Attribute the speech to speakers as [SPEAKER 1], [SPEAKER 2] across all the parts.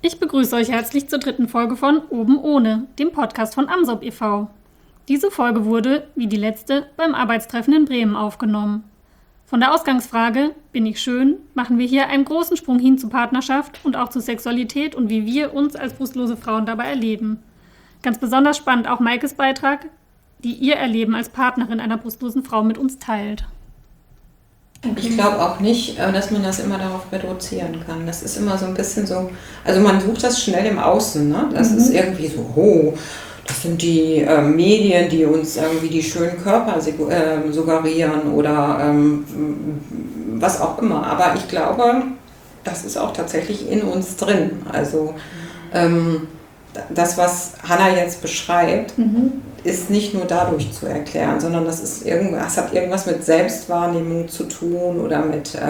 [SPEAKER 1] Ich begrüße euch herzlich zur 3. Folge von Oben ohne, dem Podcast von AMSOB e.V. Diese Folge wurde, wie die letzte, beim Arbeitstreffen in Bremen aufgenommen. Von der Ausgangsfrage, bin ich schön, machen wir hier einen großen Sprung hin zu Partnerschaft und auch zu Sexualität und wie wir uns als brustlose Frauen dabei erleben. Ganz besonders spannend auch Maikes Beitrag, die ihr Erleben als Partnerin einer brustlosen Frau mit uns teilt.
[SPEAKER 2] Ich glaube auch nicht, dass man das immer darauf reduzieren kann. Das ist immer so ein bisschen so, also man sucht das schnell im Außen, ne? Das ist irgendwie so, oh, das sind die Medien, die uns irgendwie die schönen Körper suggerieren oder was auch immer. Aber ich glaube, das ist auch tatsächlich in uns drin. Also das, was Hannah jetzt beschreibt, ist nicht nur dadurch zu erklären, sondern das hat irgendwas mit Selbstwahrnehmung zu tun oder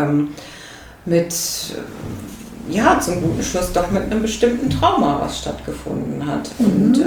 [SPEAKER 2] zum guten Schluss doch mit einem bestimmten Trauma, was stattgefunden hat. Und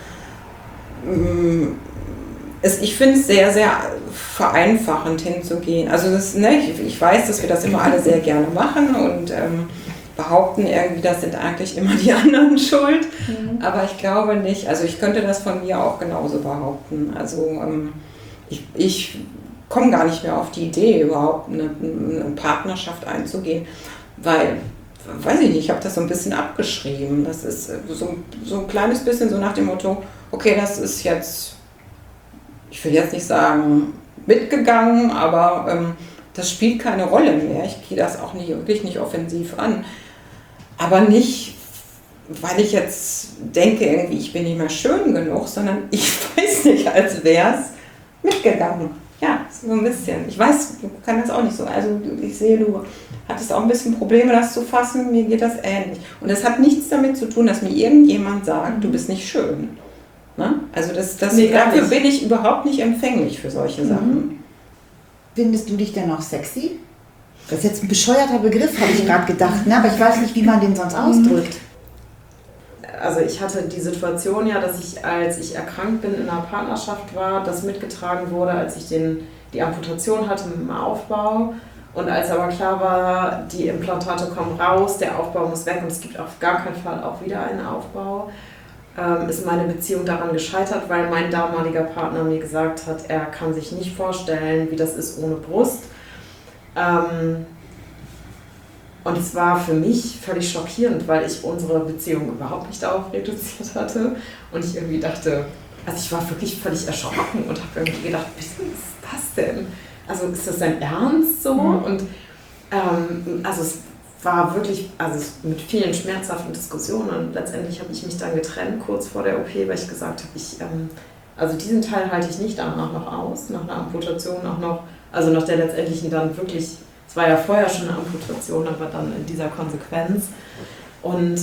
[SPEAKER 2] ich finde es sehr, sehr vereinfachend hinzugehen. Also ich weiß, dass wir das immer alle sehr gerne machen und behaupten irgendwie, das sind eigentlich immer die anderen schuld. Aber ich glaube nicht, also ich könnte das von mir auch genauso behaupten. Also ich komme gar nicht mehr auf die Idee, überhaupt eine Partnerschaft einzugehen, weil, weiß ich nicht, ich habe das so ein bisschen abgeschrieben. Das ist so ein kleines bisschen so nach dem Motto, okay, das ist jetzt, ich will jetzt nicht sagen mitgegangen, aber das spielt keine Rolle mehr. Ich gehe das auch wirklich nicht offensiv an. Aber nicht, weil ich jetzt denke, irgendwie, ich bin nicht mehr schön genug, sondern ich weiß nicht, als wäre es mitgegangen. Ja, so ein bisschen. Ich weiß, du kannst das auch nicht so. Also ich sehe, du hattest auch ein bisschen Probleme, das zu fassen. Mir geht das ähnlich. Und das hat nichts damit zu tun, dass mir irgendjemand sagt, du bist nicht schön. Ne? Also dafür bin ich überhaupt nicht empfänglich für solche Sachen.
[SPEAKER 3] Findest du dich denn auch sexy? Das ist jetzt ein bescheuerter Begriff, habe ich gerade gedacht, ne? Aber ich weiß nicht, wie man den sonst ausdrückt.
[SPEAKER 4] Also ich hatte die Situation ja, dass ich, als ich erkrankt bin, in einer Partnerschaft war, das mitgetragen wurde, als ich die Amputation hatte mit dem Aufbau. Und als aber klar war, die Implantate kommen raus, der Aufbau muss weg und es gibt auf gar keinen Fall auch wieder einen Aufbau, ist meine Beziehung daran gescheitert, weil mein damaliger Partner mir gesagt hat, er kann sich nicht vorstellen, wie das ist ohne Brust. Und es war für mich völlig schockierend, weil ich unsere Beziehung überhaupt nicht darauf reduziert hatte. Und ich irgendwie dachte, also ich war wirklich völlig erschrocken und habe irgendwie gedacht, was ist das denn? Also ist das dein Ernst so? Und also es war wirklich, also mit vielen schmerzhaften Diskussionen und letztendlich habe ich mich dann getrennt kurz vor der OP, weil ich gesagt habe, also diesen Teil halte ich nicht danach noch aus, nach einer Amputation auch noch, also nach der letztendlichen dann wirklich, es war ja vorher schon eine Amputation, aber dann in dieser Konsequenz. Und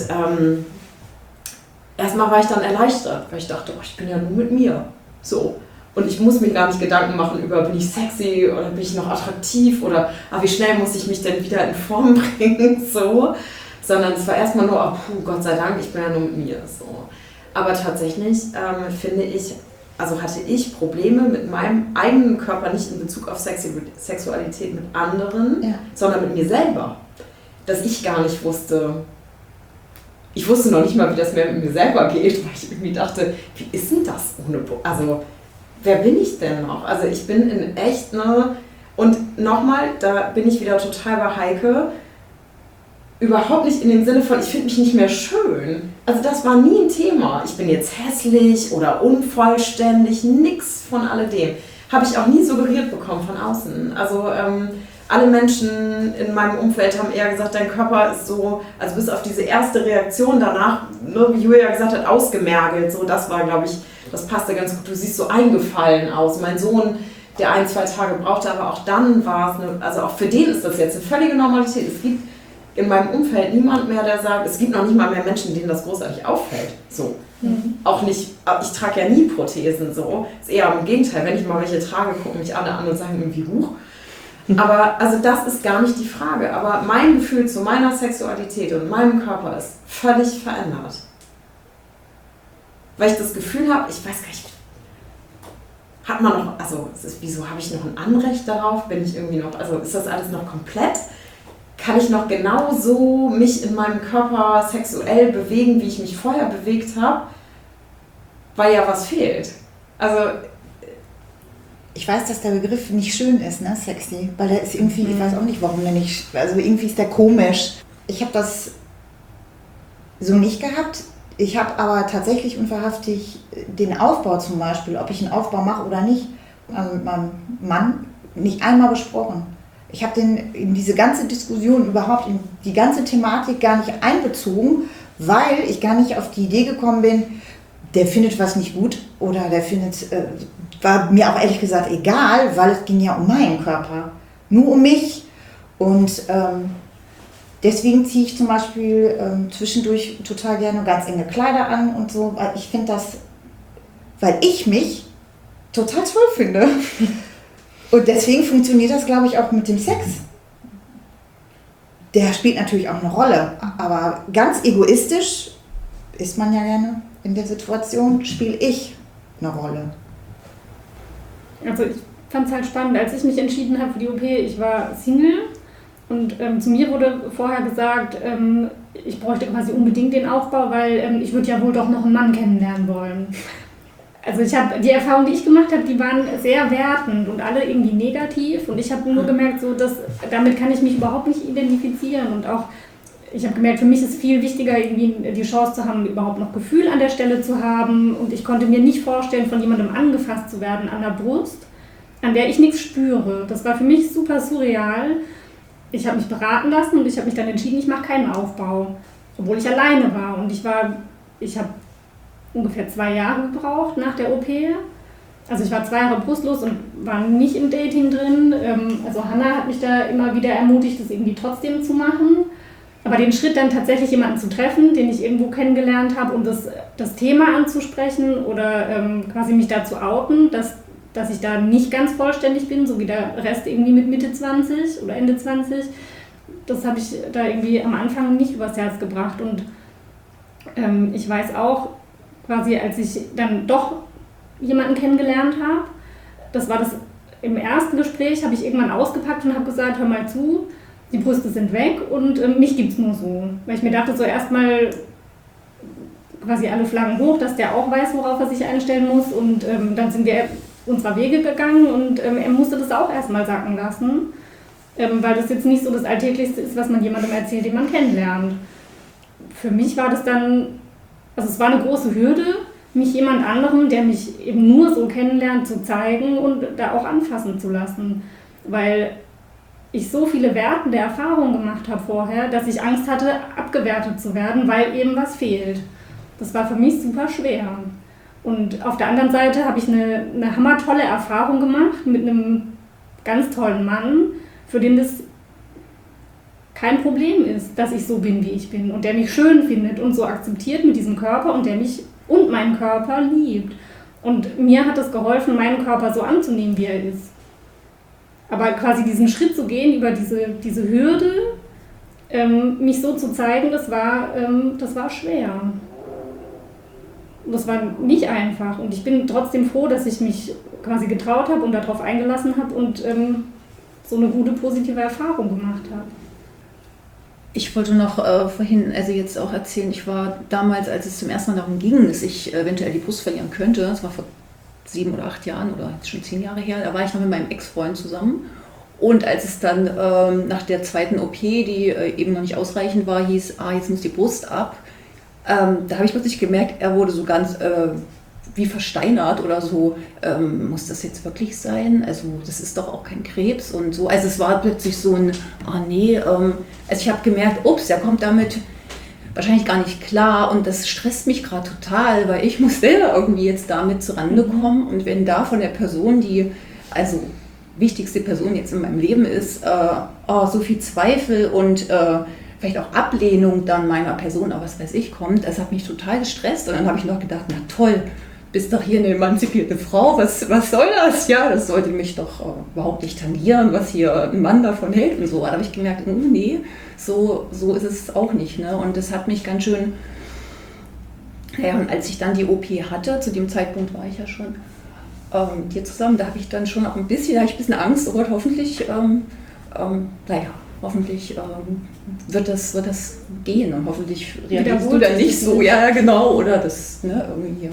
[SPEAKER 4] erstmal war ich dann erleichtert, weil ich dachte, ich bin ja nur mit mir, so. Und ich muss mir gar nicht Gedanken machen über, bin ich sexy oder bin ich noch attraktiv oder wie schnell muss ich mich denn wieder in Form bringen, so. Sondern es war erstmal nur, Gott sei Dank, ich bin ja nur mit mir, so. Aber tatsächlich finde ich, also hatte ich Probleme mit meinem eigenen Körper, nicht in Bezug auf Sexualität mit anderen, sondern mit mir selber. Dass ich gar nicht wusste, ich wusste noch nicht mal, wie das mehr mit mir selber geht, weil ich irgendwie dachte, wie ist denn das ohne, also wer bin ich denn noch? Also ich bin in echt und nochmal, da bin ich wieder total bei Heike, überhaupt nicht in dem Sinne von, ich finde mich nicht mehr schön. Also das war nie ein Thema. Ich bin jetzt hässlich oder unvollständig, nix von alledem. Habe ich auch nie suggeriert bekommen von außen. Also alle Menschen in meinem Umfeld haben eher gesagt, dein Körper ist so, also bis auf diese erste Reaktion danach, wie Julia gesagt hat, ausgemergelt. So, das war, glaube ich, das passte ganz gut. Du siehst so eingefallen aus. Mein Sohn, der 1-2 Tage brauchte, aber auch dann war es, also auch für den ist das jetzt eine völlige Normalität. Es gibt in meinem Umfeld niemand mehr, der sagt, es gibt noch nicht mal mehr Menschen, denen das großartig auffällt. So. Auch nicht, ich trage ja nie Prothesen, so. Ist eher im Gegenteil, wenn ich mal welche trage, gucken mich alle an und sagen irgendwie, huch. Aber also das ist gar nicht die Frage. Aber mein Gefühl zu meiner Sexualität und meinem Körper ist völlig verändert. Weil ich das Gefühl habe, ich weiß gar nicht, hat man noch, also wieso habe ich noch ein Anrecht darauf? Bin ich irgendwie noch, also ist das alles noch komplett? kann ich noch genauso mich in meinem Körper sexuell bewegen, wie ich mich vorher bewegt habe, weil ja was fehlt. Also
[SPEAKER 3] ich weiß, dass der Begriff nicht schön ist, ne, sexy, weil der ist irgendwie, ich weiß auch nicht, warum der nicht, also irgendwie ist der komisch. Ich habe das so nicht gehabt. Ich habe aber tatsächlich und wahrhaftig den Aufbau zum Beispiel, ob ich einen Aufbau mache oder nicht, mit meinem Mann nicht einmal besprochen. Ich habe den in diese ganze Diskussion überhaupt, in die ganze Thematik gar nicht einbezogen, weil ich gar nicht auf die Idee gekommen bin, der findet was nicht gut oder der findet, war mir auch ehrlich gesagt egal, weil es ging ja um meinen Körper, nur um mich. Und deswegen ziehe ich zum Beispiel zwischendurch total gerne ganz enge Kleider an und so, weil ich finde das, weil ich mich total toll finde. Und deswegen funktioniert das, glaube ich, auch mit dem Sex. Der spielt natürlich auch eine Rolle, aber ganz egoistisch ist man ja gerne in der Situation, spiele ich eine Rolle.
[SPEAKER 1] Also ich fand es halt spannend, als ich mich entschieden habe für die OP, ich war Single und zu mir wurde vorher gesagt, ich bräuchte quasi unbedingt den Aufbau, weil ich würde ja wohl doch noch einen Mann kennenlernen wollen. Also ich habe die Erfahrungen, die ich gemacht habe, die waren sehr wertend und alle irgendwie negativ und ich habe nur gemerkt, so, dass damit kann ich mich überhaupt nicht identifizieren und auch ich habe gemerkt, für mich ist viel wichtiger, irgendwie die Chance zu haben, überhaupt noch Gefühl an der Stelle zu haben und ich konnte mir nicht vorstellen, von jemandem angefasst zu werden an der Brust, an der ich nichts spüre. Das war für mich super surreal. Ich habe mich beraten lassen und ich habe mich dann entschieden, ich mache keinen Aufbau, obwohl ich alleine war und ich habe ungefähr 2 Jahre gebraucht nach der OP. Also ich war 2 Jahre brustlos und war nicht im Dating drin. Also Hannah hat mich da immer wieder ermutigt, das irgendwie trotzdem zu machen. Aber den Schritt dann tatsächlich jemanden zu treffen, den ich irgendwo kennengelernt habe und das Thema anzusprechen oder quasi mich da zu outen, dass ich da nicht ganz vollständig bin, so wie der Rest irgendwie mit Mitte 20 oder Ende 20, das habe ich da irgendwie am Anfang nicht übers Herz gebracht. Und ich weiß auch, quasi als ich dann doch jemanden kennengelernt habe, das war das im ersten Gespräch, habe ich irgendwann ausgepackt und habe gesagt, hör mal zu, die Brüste sind weg und mich gibt es nur so. Weil ich mir dachte, so erstmal quasi alle Flaggen hoch, dass der auch weiß, worauf er sich einstellen muss. Und dann sind wir unserer Wege gegangen und er musste das auch erstmal sacken lassen. Weil das jetzt nicht so das Alltäglichste ist, was man jemandem erzählt, den man kennenlernt. Für mich war das dann, also es war eine große Hürde, mich jemand anderem, der mich eben nur so kennenlernt, zu zeigen und da auch anfassen zu lassen. Weil ich so viele wertende Erfahrungen gemacht habe vorher, dass ich Angst hatte, abgewertet zu werden, weil eben was fehlt. Das war für mich super schwer. Und auf der anderen Seite habe ich eine hammertolle Erfahrung gemacht mit einem ganz tollen Mann, für den das kein Problem ist, dass ich so bin, wie ich bin und der mich schön findet und so akzeptiert mit diesem Körper und der mich und meinen Körper liebt. Und mir hat es geholfen, meinen Körper so anzunehmen, wie er ist. Aber quasi diesen Schritt zu gehen über diese Hürde, mich so zu zeigen, das war schwer. Das war nicht einfach. Und ich bin trotzdem froh, dass ich mich quasi getraut habe und darauf eingelassen habe und so eine gute, positive Erfahrung gemacht habe.
[SPEAKER 5] Ich wollte noch vorhin, also jetzt auch erzählen, ich war damals, als es zum ersten Mal darum ging, dass ich eventuell die Brust verlieren könnte, das war vor 7 oder 8 Jahren oder jetzt schon 10 Jahre her, da war ich noch mit meinem Ex-Freund zusammen. Und als es dann nach der zweiten OP, die eben noch nicht ausreichend war, hieß, jetzt muss die Brust ab, da habe ich plötzlich gemerkt, er wurde so ganz wie versteinert oder so, muss das jetzt wirklich sein? Also das ist doch auch kein Krebs und so. Also es war plötzlich so ein, also ich habe gemerkt, ups, er kommt damit wahrscheinlich gar nicht klar und das stresst mich gerade total, weil ich muss selber irgendwie jetzt damit zurande kommen und wenn da von der Person, die also wichtigste Person jetzt in meinem Leben ist, so viel Zweifel und vielleicht auch Ablehnung dann meiner Person, aber was weiß ich, kommt, das hat mich total gestresst und dann habe ich noch gedacht, na toll, bist doch hier eine emanzipierte Frau, was soll das? Ja, das sollte mich doch überhaupt nicht tangieren, was hier ein Mann davon hält und so. Da habe ich gemerkt, nee, so ist es auch nicht. Ne? Und das hat mich ganz schön, und als ich dann die OP hatte, zu dem Zeitpunkt war ich ja schon mit dir zusammen, da habe ich dann schon auch ein bisschen Angst, oh Gott, hoffentlich, hoffentlich wird das gehen und hoffentlich reagierst du
[SPEAKER 1] Wiederholt
[SPEAKER 5] dann nicht
[SPEAKER 1] sich
[SPEAKER 5] so,
[SPEAKER 1] nicht.
[SPEAKER 5] ja genau, oder dass irgendwie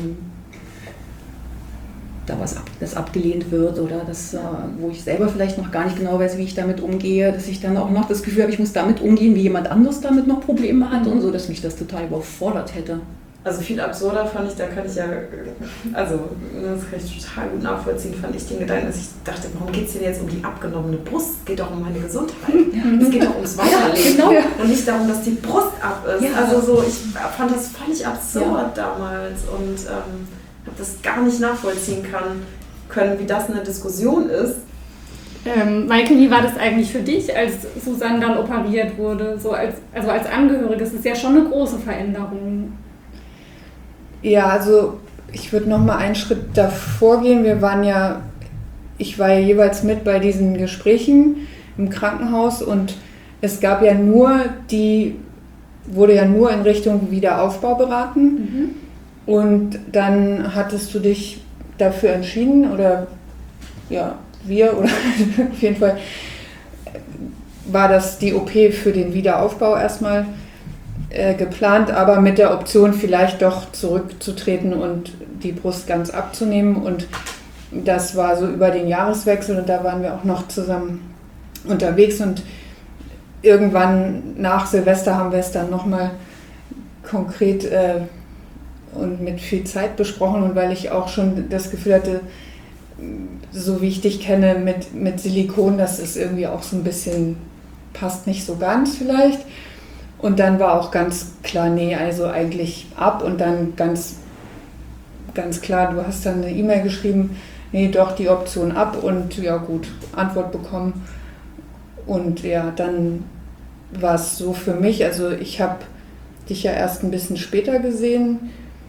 [SPEAKER 5] da das abgelehnt wird oder das, wo ich selber vielleicht noch gar nicht genau weiß, wie ich damit umgehe, dass ich dann auch noch das Gefühl habe, ich muss damit umgehen, wie jemand anderes damit noch Probleme hat und so, dass mich das total überfordert hätte.
[SPEAKER 4] Also viel absurder fand ich, da kann ich ja, also das kann ich total gut nachvollziehen, fand ich den Gedanken, dass ich dachte, warum geht es denn jetzt um die abgenommene Brust? Es geht doch um meine Gesundheit. Es geht doch ums Weiterleben.
[SPEAKER 5] genau.
[SPEAKER 4] Und nicht darum, dass die Brust ab ist.
[SPEAKER 5] Ja.
[SPEAKER 4] Also so, ich fand das völlig absurd damals und habe das gar nicht nachvollziehen können, wie das eine Diskussion ist.
[SPEAKER 1] Maike, wie war das eigentlich für dich, als Susanne dann operiert wurde? So als Angehörige, das ist ja schon eine große Veränderung.
[SPEAKER 6] Ja, also ich würde noch mal einen Schritt davor gehen. Ich war ja jeweils mit bei diesen Gesprächen im Krankenhaus und es gab ja wurde ja nur in Richtung Wiederaufbau beraten. Und dann hattest du dich dafür entschieden oder ja, wir oder auf jeden Fall war das die OP für den Wiederaufbau erstmal geplant, aber mit der Option vielleicht doch zurückzutreten und die Brust ganz abzunehmen und das war so über den Jahreswechsel und da waren wir auch noch zusammen unterwegs und irgendwann nach Silvester haben wir es dann nochmal konkret und mit viel Zeit besprochen und weil ich auch schon das Gefühl hatte, so wie ich dich kenne mit Silikon, das ist irgendwie auch so ein bisschen, passt nicht so ganz vielleicht. Und dann war auch ganz klar, nee, also eigentlich ab und dann ganz klar, du hast dann eine E-Mail geschrieben, nee, doch die Option ab und ja gut, Antwort bekommen. Und ja, dann war es so für mich, also ich habe dich ja erst ein bisschen später gesehen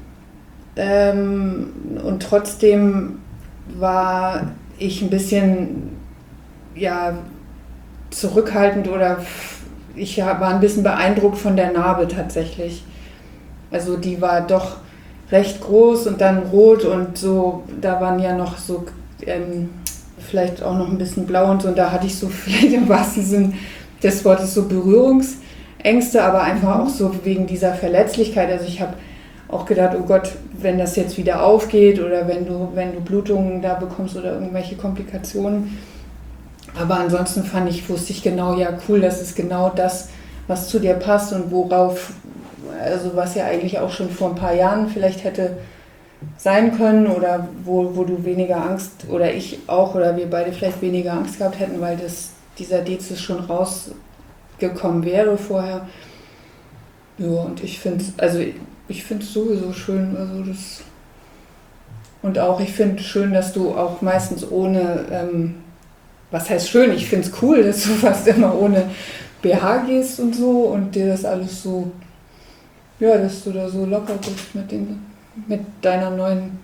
[SPEAKER 6] und trotzdem war ich ein bisschen ja, zurückhaltend oder ich war ein bisschen beeindruckt von der Narbe tatsächlich. Also die war doch recht groß und dann rot und so, da waren ja noch so vielleicht auch noch ein bisschen blau und so und da hatte ich so vielleicht im wahrsten Sinn des Wortes so Berührungsängste, aber einfach auch so wegen dieser Verletzlichkeit. Also ich habe auch gedacht, oh Gott, wenn das jetzt wieder aufgeht oder wenn du Blutungen da bekommst oder irgendwelche Komplikationen. Aber ansonsten wusste ich genau, ja cool, das ist genau das, was zu dir passt und also was ja eigentlich auch schon vor ein paar Jahren vielleicht hätte sein können oder wo du weniger Angst oder ich auch oder wir beide vielleicht weniger Angst gehabt hätten, weil dieser Dezis schon rausgekommen wäre vorher. Ja, und ich finde es sowieso schön, also das und auch ich finde schön, dass du auch meistens ohne was heißt schön? Ich finde es cool, dass du fast immer ohne BH gehst und so und dir das alles so, ja, dass du da so locker bist mit deinem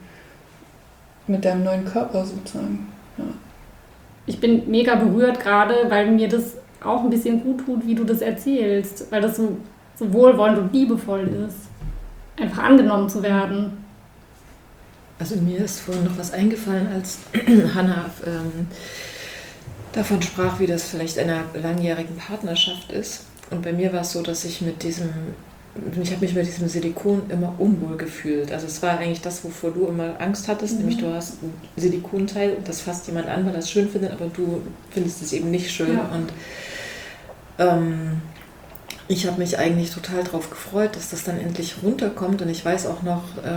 [SPEAKER 6] neuen Körper sozusagen. Ja.
[SPEAKER 1] Ich bin mega berührt gerade, weil mir das auch ein bisschen gut tut, wie du das erzählst, weil das so wohlwollend und liebevoll ist, einfach angenommen zu werden.
[SPEAKER 7] Also mir ist vorhin noch was eingefallen, als Hannah davon sprach, wie das vielleicht in einer langjährigen Partnerschaft ist. Und bei mir war es so, dass ich habe mich mit diesem Silikon immer unwohl gefühlt. Also es war eigentlich das, wovor du immer Angst hattest, nämlich du hast ein Silikonteil und das fasst jemand an, weil er es schön findet, aber du findest es eben nicht schön. Ja. Und ich habe mich eigentlich total darauf gefreut, dass das dann endlich runterkommt und ich weiß auch noch,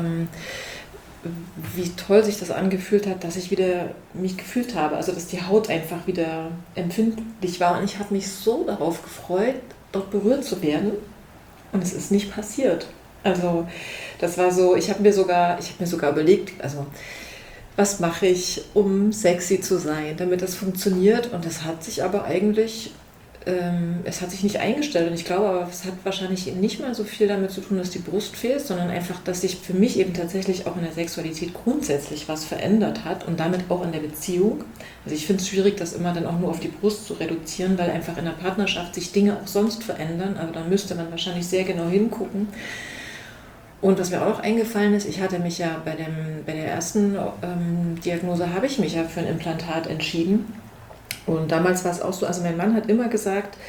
[SPEAKER 7] wie toll sich das angefühlt hat, dass ich wieder mich gefühlt habe, also dass die Haut einfach wieder empfindlich war und ich habe mich so darauf gefreut, dort berührt zu werden und es ist nicht passiert. Also das war so, ich habe mir sogar überlegt, also was mache ich, um sexy zu sein, damit das funktioniert und das hat sich aber eigentlich es hat sich nicht eingestellt und ich glaube aber, es hat wahrscheinlich nicht mal so viel damit zu tun, dass die Brust fehlt, sondern einfach, dass sich für mich eben tatsächlich auch in der Sexualität grundsätzlich was verändert hat und damit auch in der Beziehung. Also ich finde es schwierig, das immer dann auch nur auf die Brust zu reduzieren, weil einfach in der Partnerschaft sich Dinge auch sonst verändern, aber da müsste man wahrscheinlich sehr genau hingucken. Und was mir auch noch eingefallen ist, ich hatte mich ja bei der ersten Diagnose habe ich mich ja für ein Implantat entschieden. Und damals war es auch so, also mein Mann hat immer gesagt,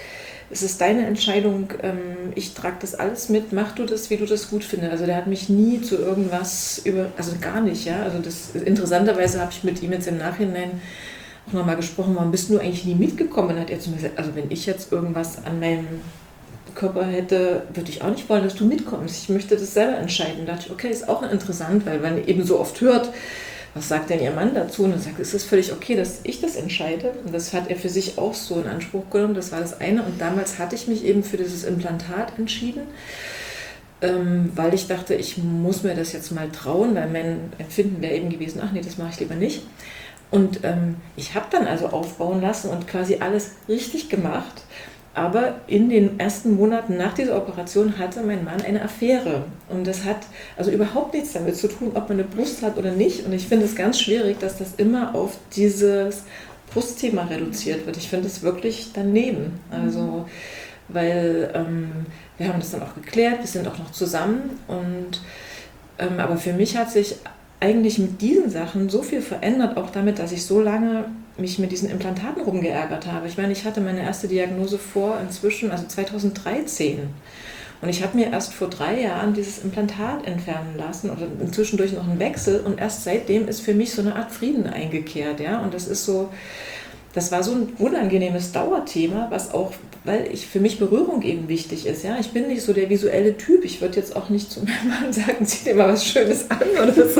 [SPEAKER 7] es ist deine Entscheidung, ich trage das alles mit, mach du das, wie du das gut findest. Also der hat mich nie zu irgendwas also gar nicht, ja. Also interessanterweise habe ich mit ihm jetzt im Nachhinein auch nochmal gesprochen, warum bist du eigentlich nie mitgekommen? Und hat er zu mir gesagt, also wenn ich jetzt irgendwas an meinem Körper hätte, würde ich auch nicht wollen, dass du mitkommst. Ich möchte das selber entscheiden. Da dachte ich, okay, ist auch interessant, weil man eben so oft hört, was sagt denn Ihr Mann dazu? Und dann sagt, ist das völlig okay, dass ich das entscheide? Und das hat er für sich auch so in Anspruch genommen. Das war das eine. Und damals hatte ich mich eben für dieses Implantat entschieden, weil ich dachte, ich muss mir das jetzt mal trauen, weil mein Empfinden wäre eben gewesen, ach nee, das mache ich lieber nicht. Und ich habe dann also aufbauen lassen und quasi alles richtig gemacht. Aber in den ersten Monaten nach dieser Operation hatte mein Mann eine Affäre. Und das hat also überhaupt nichts damit zu tun, ob man eine Brust hat oder nicht. Und ich finde es ganz schwierig, dass das immer auf dieses Brustthema reduziert wird. Ich finde es wirklich daneben. Also, weil wir haben das dann auch geklärt, wir sind auch noch zusammen. Aber für mich hat sich eigentlich mit diesen Sachen so viel verändert, auch damit, dass ich so lange mich mit diesen Implantaten rumgeärgert habe. Ich meine, ich hatte meine erste Diagnose also 2013. Und ich habe mir erst vor 3 Jahren dieses Implantat entfernen lassen oder inzwischen durch noch einen Wechsel. Und erst seitdem ist für mich so eine Art Frieden eingekehrt. Ja? Und das war so ein unangenehmes Dauerthema, was auch, weil für mich Berührung eben wichtig ist. Ja? Ich bin nicht so der visuelle Typ. Ich würde jetzt auch nicht zu meinem Mann sagen, zieh dir mal was Schönes an oder so.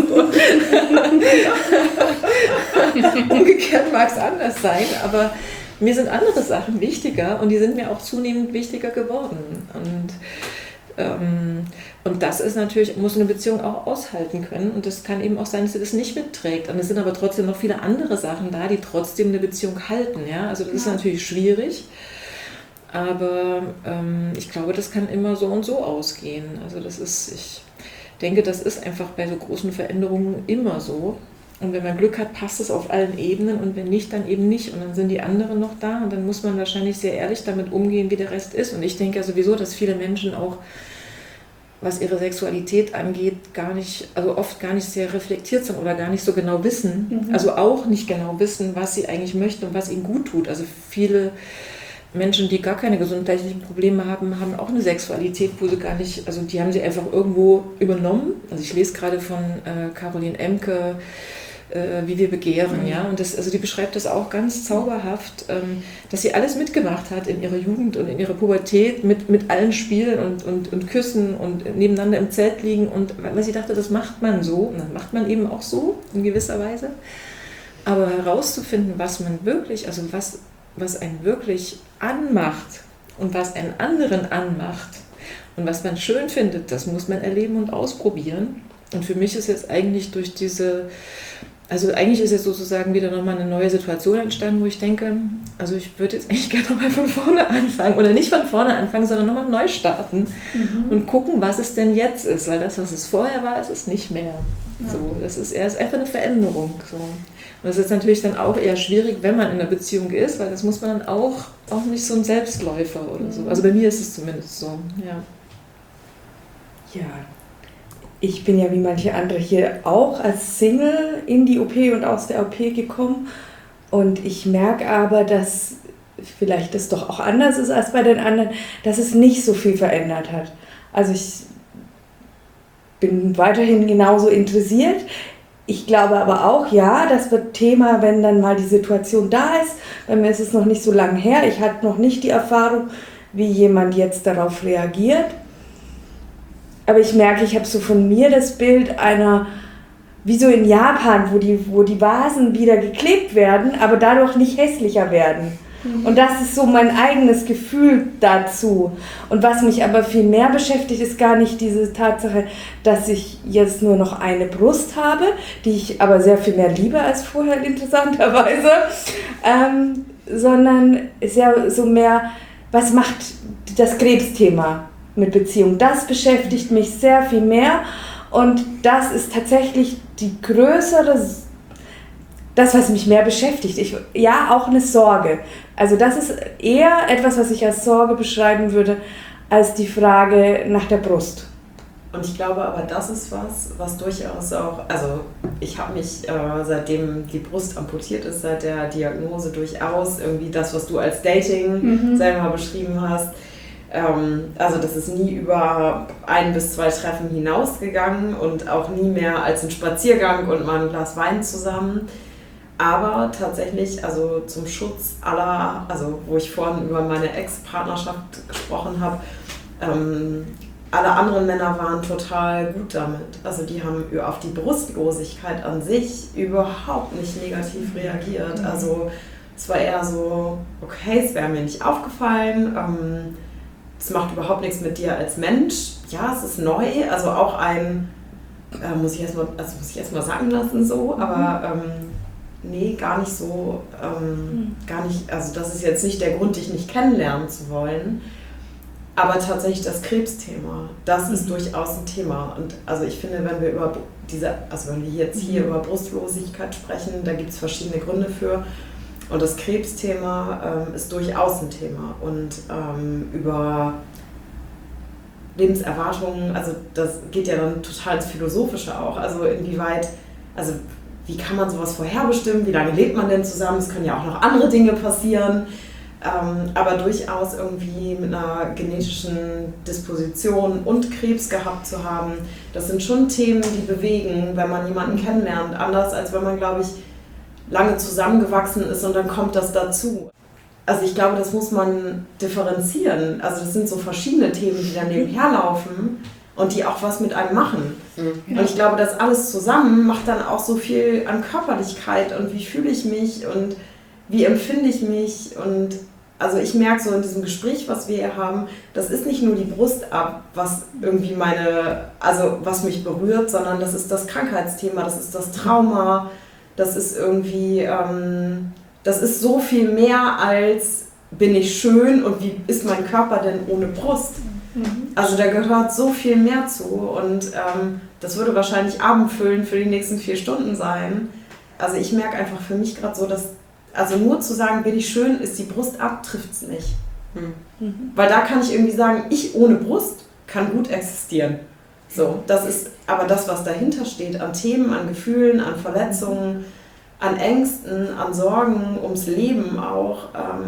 [SPEAKER 7] Umgekehrt mag es anders sein, aber mir sind andere Sachen wichtiger und die sind mir auch zunehmend wichtiger geworden. Und das ist natürlich, muss eine Beziehung auch aushalten können. Und das kann eben auch sein, dass sie das nicht mitträgt. Und es sind aber trotzdem noch viele andere Sachen da, die trotzdem eine Beziehung halten. Ja? Also das ist natürlich schwierig. Aber ich glaube, das kann immer so und so ausgehen. Also ich denke, das ist einfach bei so großen Veränderungen immer so. Und wenn man Glück hat, passt es auf allen Ebenen und wenn nicht, dann eben nicht. Und dann sind die anderen noch da und dann muss man wahrscheinlich sehr ehrlich damit umgehen, wie der Rest ist. Und ich denke ja sowieso, dass viele Menschen auch, was ihre Sexualität angeht, oft gar nicht sehr reflektiert sind oder gar nicht so genau wissen. Also auch nicht genau wissen, was sie eigentlich möchten und was ihnen gut tut. Also viele Menschen, die gar keine gesundheitlichen Probleme haben, haben auch eine Sexualität, wo sie gar nicht, also die haben sie einfach irgendwo übernommen. Also ich lese gerade von Caroline Emke, Wie wir begehren, ja, und die beschreibt das auch ganz zauberhaft, dass sie alles mitgemacht hat in ihrer Jugend und in ihrer Pubertät mit allen Spielen und Küssen und nebeneinander im Zelt liegen und weil sie dachte, das macht man so und dann macht man eben auch so in gewisser Weise, aber herauszufinden, was man wirklich, also was einen wirklich anmacht und was einen anderen anmacht und was man schön findet, das muss man erleben und ausprobieren. Und für mich ist jetzt eigentlich eigentlich ist jetzt sozusagen wieder nochmal eine neue Situation entstanden, wo ich denke, also ich würde jetzt eigentlich gerne nochmal von vorne anfangen oder nicht von vorne anfangen, sondern nochmal neu starten und gucken, was es denn jetzt ist, weil das, was es vorher war, ist es nicht mehr. Ja. So, das ist einfach eine Veränderung. So. Und das ist natürlich dann auch eher schwierig, wenn man in einer Beziehung ist, weil das muss man dann auch nicht so ein Selbstläufer oder so. Also bei mir ist es zumindest so, ja.
[SPEAKER 8] Ja. Ich bin ja wie manche andere hier auch als Single in die OP und aus der OP gekommen und ich merke aber, dass vielleicht das doch auch anders ist als bei den anderen, dass es nicht so viel verändert hat. Also ich bin weiterhin genauso interessiert. Ich glaube aber auch, ja, das wird Thema, wenn dann mal die Situation da ist. Bei mir ist es noch nicht so lange her. Ich hatte noch nicht die Erfahrung, wie jemand jetzt darauf reagiert. Aber ich merke, ich habe so von mir das Bild einer, wie so in Japan, wo die Vasen wieder geklebt werden, aber dadurch nicht hässlicher werden. Und das ist so mein eigenes Gefühl dazu. Und was mich aber viel mehr beschäftigt, ist gar nicht diese Tatsache, dass ich jetzt nur noch eine Brust habe, die ich aber sehr viel mehr liebe als vorher, interessanterweise, sondern sehr so mehr, was macht das Krebsthema mit Beziehung. Das beschäftigt mich sehr viel mehr und das ist tatsächlich die größere, das, was mich mehr beschäftigt. Auch eine Sorge. Also das ist eher etwas, was ich als Sorge beschreiben würde, als die Frage nach der Brust.
[SPEAKER 4] Und ich glaube aber, das ist was durchaus auch, also ich habe mich, seitdem die Brust amputiert ist, seit der Diagnose durchaus irgendwie das, was du als Dating selber beschrieben hast, also das ist nie über 1 bis 2 Treffen hinausgegangen und auch nie mehr als ein Spaziergang und mal ein Glas Wein zusammen. Aber tatsächlich, also zum Schutz aller, also wo ich vorhin über meine Ex-Partnerschaft gesprochen habe, alle anderen Männer waren total gut damit. Also die haben auf die Brustlosigkeit an sich überhaupt nicht negativ reagiert. Also es war eher so, okay, es wäre mir nicht aufgefallen, es macht überhaupt nichts mit dir als Mensch. Ja, es ist neu, also auch muss ich erst mal sagen lassen so, aber nee, gar nicht so, also das ist jetzt nicht der Grund, dich nicht kennenlernen zu wollen. Aber tatsächlich das Krebsthema, das ist durchaus ein Thema. Und also ich finde, wenn wir wenn wir jetzt hier über Brustlosigkeit sprechen, da gibt es verschiedene Gründe für. Und das Krebsthema ist durchaus ein Thema. Und über Lebenserwartungen, also das geht ja dann total ins Philosophische auch. Also inwieweit, also wie kann man sowas vorherbestimmen? Wie lange lebt man denn zusammen? Es können ja auch noch andere Dinge passieren. Aber durchaus irgendwie mit einer genetischen Disposition und Krebs gehabt zu haben, das sind schon Themen, die bewegen, wenn man jemanden kennenlernt. Anders als wenn man, glaube ich, lange zusammengewachsen ist und dann kommt das dazu. Also ich glaube, das muss man differenzieren. Also das sind so verschiedene Themen, die dann nebenher laufen und die auch was mit einem machen. Und ich glaube, das alles zusammen macht dann auch so viel an Körperlichkeit und wie fühle ich mich und wie empfinde ich mich. Und also ich merke so in diesem Gespräch, was wir hier haben, das ist nicht nur die Brust was irgendwie was mich berührt, sondern das ist das Krankheitsthema, das ist das Trauma, das ist irgendwie, das ist so viel mehr als bin ich schön und wie ist mein Körper denn ohne Brust? Also da gehört so viel mehr zu und das würde wahrscheinlich abendfüllend für die nächsten 4 Stunden sein. Also ich merke einfach für mich gerade so, dass also nur zu sagen, bin ich schön, ist die Brust ab, trifft es nicht. Weil da kann ich irgendwie sagen, ich ohne Brust kann gut existieren. So, das ist aber das, was dahinter steht, an Themen, an Gefühlen, an Verletzungen, an Ängsten, an Sorgen, ums Leben auch,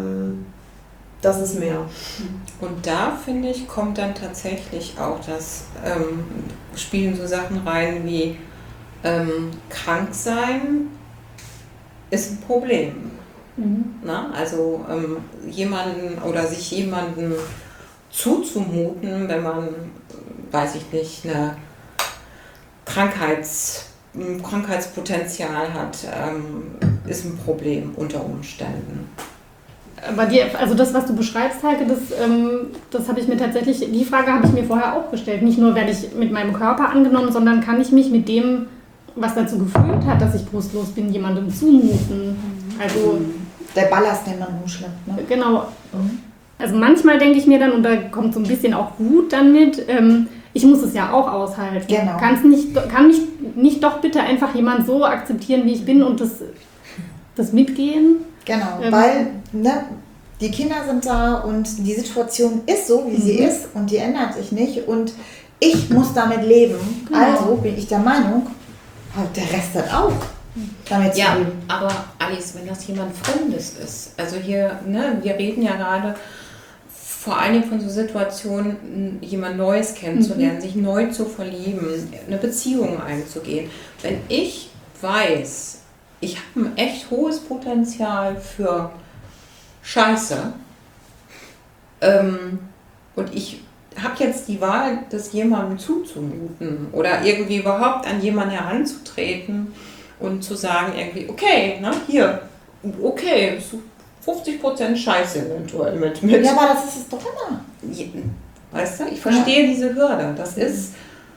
[SPEAKER 4] das ist mehr.
[SPEAKER 2] Und da, finde ich, kommt dann tatsächlich auch spielen so Sachen rein wie krank sein ist ein Problem. Na? Also sich jemanden zuzumuten, wenn man, weiß ich nicht, eine Krankheitspotenzial hat, ist ein Problem unter Umständen.
[SPEAKER 1] Aber also das, was du beschreibst, Heike, das habe ich mir tatsächlich, die Frage habe ich mir vorher auch gestellt. Nicht nur werde ich mit meinem Körper angenommen, sondern kann ich mich mit dem, was dazu geführt hat, dass ich brustlos bin, jemandem zumuten. Also
[SPEAKER 3] der Ballast, den man rumschleppt. Ne?
[SPEAKER 1] Genau. Also manchmal denke ich mir dann, und da kommt so ein bisschen auch Wut dann mit, ich muss es ja auch aushalten.
[SPEAKER 3] Genau.
[SPEAKER 1] Kann mich nicht doch bitte einfach jemand so akzeptieren, wie ich bin und das mitgehen?
[SPEAKER 3] Genau, weil die Kinder sind da und die Situation ist so, wie sie ist und die ändert sich nicht und ich muss damit leben. Genau. Also bin ich der Meinung, der Rest hat auch damit zu leben.
[SPEAKER 2] Aber Alice, wenn das jemand Fremdes ist, also hier, wir reden ja gerade vor allem von so Situationen, jemand Neues kennenzulernen, sich neu zu verlieben, eine Beziehung einzugehen. Wenn ich weiß, ich habe ein echt hohes Potenzial für Scheiße und ich habe jetzt die Wahl, das jemandem zuzumuten oder irgendwie überhaupt an jemanden heranzutreten und zu sagen irgendwie, okay, okay, 50% Scheiße eventuell mit.
[SPEAKER 3] Ja, aber das ist es doch immer.
[SPEAKER 2] Weißt du, ich verstehe diese Hürde. Das ist,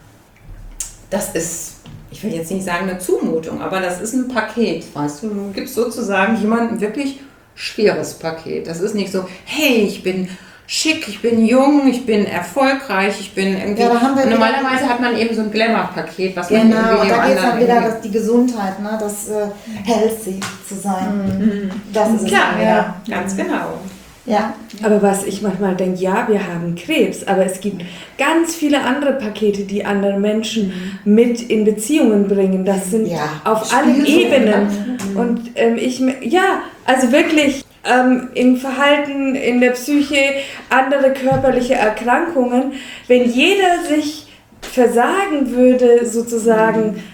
[SPEAKER 2] ich will jetzt nicht sagen eine Zumutung, aber das ist ein Paket, weißt du. Du gibst sozusagen jemandem wirklich schweres Paket. Das ist nicht so, hey, ich bin schick, ich bin jung, ich bin erfolgreich, ich bin irgendwie... Ja, normalerweise hat man eben so ein Glamour-Paket, was man irgendwie
[SPEAKER 3] und da geht es dann wieder die Gesundheit, das healthy zu sein. Das ist
[SPEAKER 2] klar, ja, ganz genau.
[SPEAKER 3] Ja.
[SPEAKER 8] Aber was ich manchmal denke, ja, wir haben Krebs, aber es gibt ganz viele andere Pakete, die andere Menschen mit in Beziehungen bringen. Das sind auf allen Ebenen. Und also wirklich im Verhalten, in der Psyche, andere körperliche Erkrankungen. Wenn jeder sich versagen würde, sozusagen,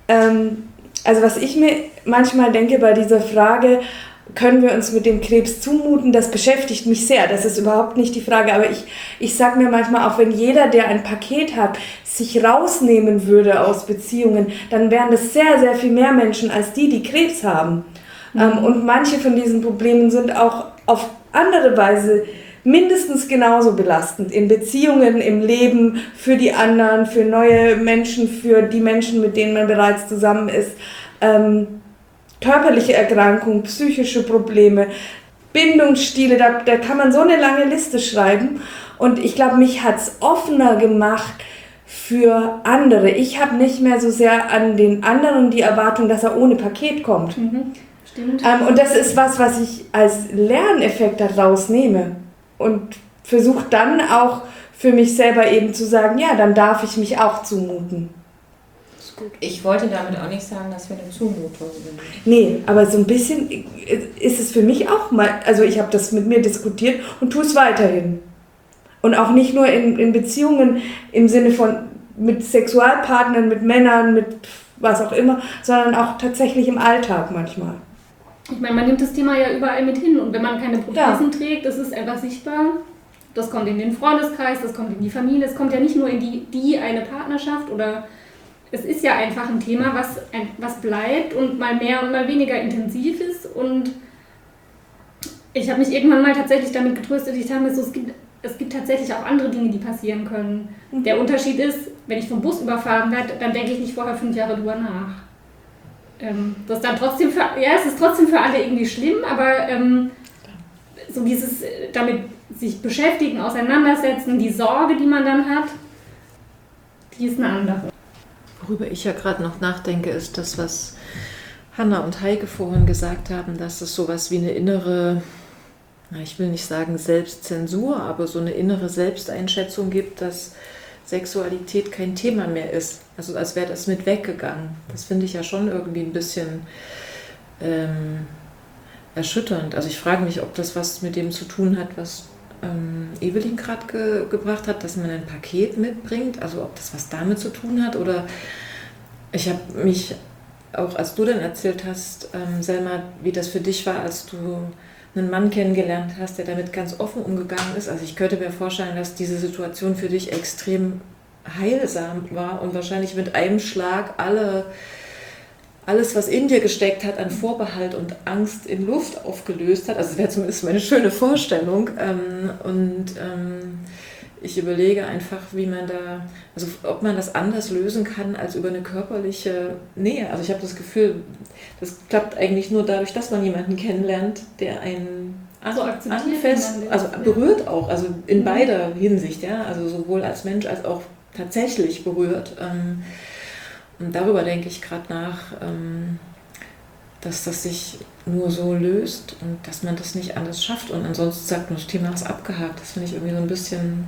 [SPEAKER 8] also was ich mir manchmal denke bei dieser Frage, können wir uns mit dem Krebs zumuten, das beschäftigt mich sehr, das ist überhaupt nicht die Frage, aber ich sage mir manchmal, auch wenn jeder, der ein Paket hat, sich rausnehmen würde aus Beziehungen, dann wären das sehr, sehr viel mehr Menschen als die Krebs haben. Und manche von diesen Problemen sind auch auf andere Weise mindestens genauso belastend in Beziehungen, im Leben, für die anderen, für neue Menschen, für die Menschen, mit denen man bereits zusammen ist. Körperliche Erkrankungen, psychische Probleme, Bindungsstile, da kann man so eine lange Liste schreiben. Und ich glaube, mich hat es offener gemacht für andere. Ich habe nicht mehr so sehr an den anderen die Erwartung, dass er ohne Paket kommt.
[SPEAKER 1] Stimmt.
[SPEAKER 8] Und das ist was ich als Lerneffekt daraus nehme. Und versuche dann auch für mich selber eben zu sagen, ja, dann darf ich mich auch zumuten.
[SPEAKER 2] Ich wollte damit auch nicht sagen, dass wir eine Zumutung sind.
[SPEAKER 8] Nee, aber so ein bisschen ist es für mich auch mal, also ich habe das mit mir diskutiert und tue es weiterhin. Und auch nicht nur in Beziehungen im Sinne von mit Sexualpartnern, mit Männern, mit was auch immer, sondern auch tatsächlich im Alltag manchmal.
[SPEAKER 1] Ich meine, man nimmt das Thema ja überall mit hin und wenn man keine Prothesen trägt, das ist einfach sichtbar. Das kommt in den Freundeskreis, das kommt in die Familie, es kommt ja nicht nur in die eine Partnerschaft oder es ist ja einfach ein Thema, was bleibt und mal mehr und mal weniger intensiv ist. Und ich habe mich irgendwann mal tatsächlich damit getröstet, ich dachte mir so, es gibt tatsächlich auch andere Dinge, die passieren können. Der Unterschied ist, wenn ich vom Bus überfahren werde, dann denke ich nicht vorher 5 Jahre drüber nach. Das ist dann trotzdem es ist trotzdem für alle irgendwie schlimm, aber so dieses damit sich beschäftigen, auseinandersetzen, die Sorge, die man dann hat, die ist eine andere.
[SPEAKER 7] Worüber ich ja gerade noch nachdenke, ist das, was Hanna und Heike vorhin gesagt haben, dass es sowas wie eine innere, ich will nicht sagen Selbstzensur, aber so eine innere Selbsteinschätzung gibt, dass Sexualität kein Thema mehr ist. Also als wäre das mit weggegangen. Das finde ich ja schon irgendwie ein bisschen erschütternd. Also ich frage mich, ob das was mit dem zu tun hat, was Evelyn gerade gebracht hat, dass man ein Paket mitbringt, also ob das was damit zu tun hat oder ich habe mich, auch als du dann erzählt hast, Selma, wie das für dich war, als du einen Mann kennengelernt hast, der damit ganz offen umgegangen ist, also ich könnte mir vorstellen, dass diese Situation für dich extrem heilsam war und wahrscheinlich mit einem Schlag alles, was in dir gesteckt hat, an Vorbehalt und Angst in Luft aufgelöst hat. Also das wäre zumindest meine schöne Vorstellung. Ich überlege einfach, wie man da, also ob man das anders lösen kann als über eine körperliche Nähe. Also ich habe das Gefühl, das klappt eigentlich nur dadurch, dass man jemanden kennenlernt, der einen berührt auch, also in beider Hinsicht, ja, also sowohl als Mensch als auch tatsächlich berührt. Und darüber denke ich gerade nach, dass das sich nur so löst und dass man das nicht anders schafft. Und ansonsten sagt man, das Thema ist abgehakt. Das finde ich irgendwie so ein bisschen,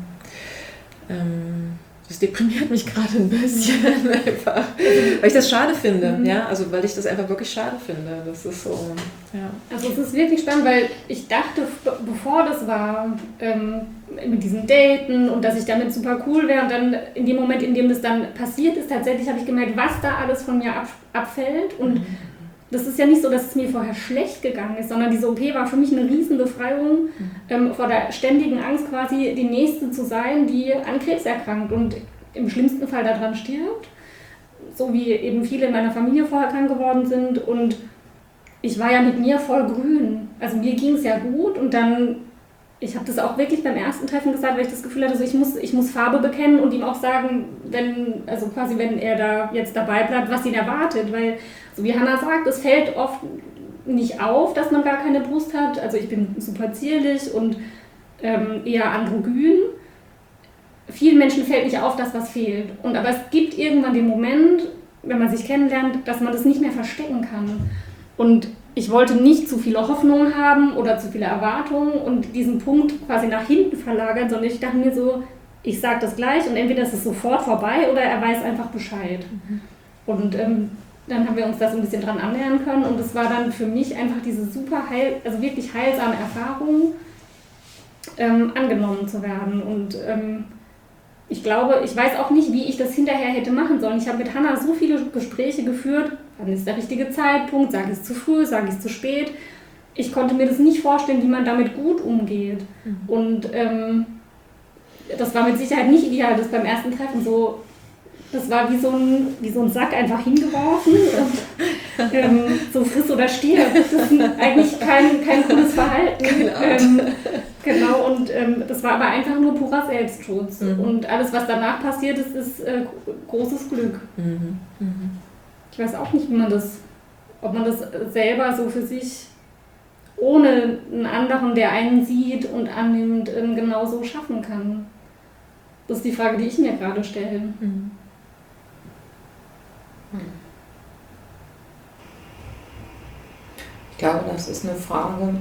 [SPEAKER 7] das deprimiert mich gerade ein bisschen einfach, weil ich das schade finde. Ja? Also weil ich das einfach wirklich schade finde. Das ist so, ja.
[SPEAKER 1] Also es ist wirklich spannend, weil ich dachte, bevor das war, mit diesen Daten und dass ich damit super cool wäre und dann in dem Moment, in dem das dann passiert ist, tatsächlich habe ich gemerkt, was da alles von mir abfällt und das ist ja nicht so, dass es mir vorher schlecht gegangen ist, sondern diese OP war für mich eine Riesenbefreiung vor der ständigen Angst quasi die Nächste zu sein, die an Krebs erkrankt und im schlimmsten Fall daran stirbt, so wie eben viele in meiner Familie vorher krank geworden sind und ich war ja mit mir voll grün, also mir ging es ja gut und dann ich habe das auch wirklich beim ersten Treffen gesagt, weil ich das Gefühl hatte, so ich muss Farbe bekennen und ihm auch sagen, wenn er da jetzt dabei bleibt, was ihn erwartet. Weil, so wie Hanna sagt, es fällt oft nicht auf, dass man gar keine Brust hat. Also ich bin super zierlich und eher androgyn. Vielen Menschen fällt nicht auf, dass was fehlt. Aber es gibt irgendwann den Moment, wenn man sich kennenlernt, dass man das nicht mehr verstecken kann. Und ich wollte nicht zu viele Hoffnungen haben oder zu viele Erwartungen und diesen Punkt quasi nach hinten verlagern, sondern ich dachte mir so, ich sage das gleich und entweder ist es sofort vorbei oder er weiß einfach Bescheid. Und dann haben wir uns da so ein bisschen dran annähern können und es war dann für mich einfach diese super also wirklich heilsame Erfahrung, angenommen zu werden. Und ich glaube, ich weiß auch nicht, wie ich das hinterher hätte machen sollen. Ich habe mit Hannah so viele Gespräche geführt, wann ist der richtige Zeitpunkt, sage ich es zu früh, sage ich es zu spät. Ich konnte mir das nicht vorstellen, wie man damit gut umgeht. Und das war mit Sicherheit nicht ideal, das beim ersten Treffen so. Das war wie so ein Sack einfach hingeworfen und so friss oder stirb. Das ist eigentlich kein cooles Verhalten. Genau, und das war aber einfach nur purer Selbstschutz. Und alles, was danach passiert ist, ist großes Glück. Ich weiß auch nicht, ob man das selber so für sich ohne einen anderen, der einen sieht und annimmt, genauso schaffen kann. Das ist die Frage, die ich mir gerade stelle.
[SPEAKER 2] Ich glaube, das ist eine Frage,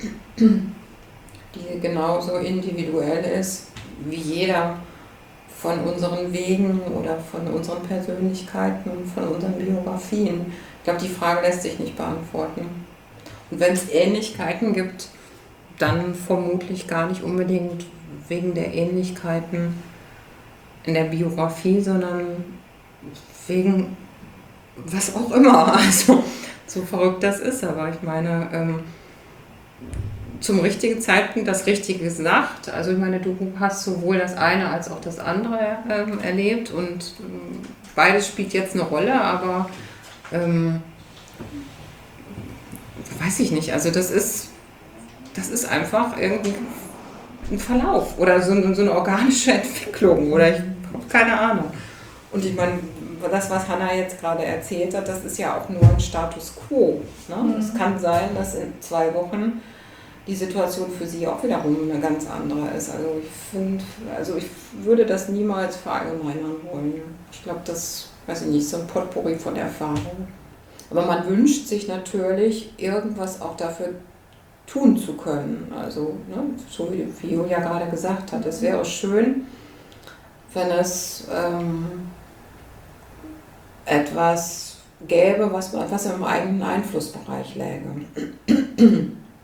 [SPEAKER 2] die genauso individuell ist wie jeder von unseren Wegen oder von unseren Persönlichkeiten, von unseren Biografien. Ich glaube, die Frage lässt sich nicht beantworten. Und wenn es Ähnlichkeiten gibt, dann vermutlich gar nicht unbedingt wegen der Ähnlichkeiten in der Biografie, sondern wegen was auch immer. Also so verrückt das ist, aber ich meine, zum richtigen Zeitpunkt das Richtige gesagt. Also ich meine, du hast sowohl das eine als auch das andere erlebt und beides spielt jetzt eine Rolle, aber weiß ich nicht. Also das ist einfach irgendwie ein Verlauf oder so eine organische Entwicklung oder ich habe keine Ahnung. Und ich meine, das, was Hannah jetzt gerade erzählt hat, das ist ja auch nur ein Status quo. Ne? Es kann sein, dass in 2 Wochen die Situation für sie auch wiederum eine ganz andere ist. Also ich würde das niemals verallgemeinern wollen. Ich glaube, das, weiß ich nicht, so ein Potpourri von Erfahrung. Aber man wünscht sich natürlich, irgendwas auch dafür tun zu können. Also, ne, so wie Julia gerade gesagt hat, es wäre schön, wenn es etwas gäbe, was im eigenen Einflussbereich läge.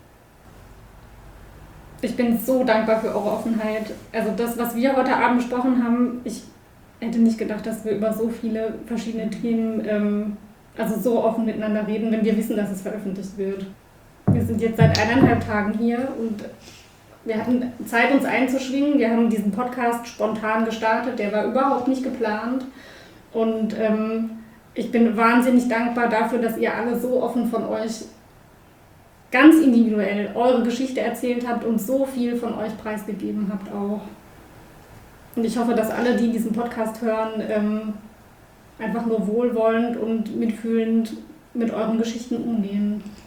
[SPEAKER 1] Ich bin so dankbar für eure Offenheit. Also das, was wir heute Abend besprochen haben, ich hätte nicht gedacht, dass wir über so viele verschiedene Themen also so offen miteinander reden, wenn wir wissen, dass es veröffentlicht wird. Wir sind jetzt seit 1,5 Tagen hier und wir hatten Zeit, uns einzuschwingen. Wir haben diesen Podcast spontan gestartet, der war überhaupt nicht geplant. Und ich bin wahnsinnig dankbar dafür, dass ihr alle so offen von euch ganz individuell eure Geschichte erzählt habt und so viel von euch preisgegeben habt auch. Und ich hoffe, dass alle, die diesen Podcast hören, einfach nur wohlwollend und mitfühlend mit euren Geschichten umgehen.